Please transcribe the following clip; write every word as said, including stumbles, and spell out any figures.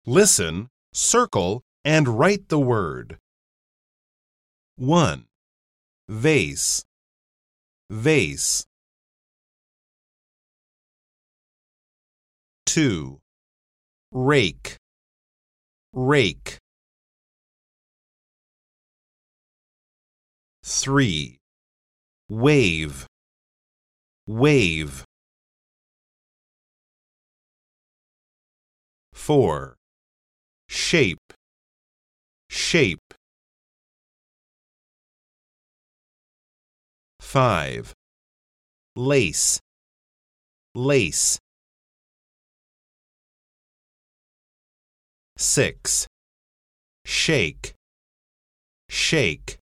Listen, circle, and write the word. one. Vase, vase. two. Rake, rake. three. Wave, wave. four. Shape, shape. five. Lace, lace. six. Shake, shake.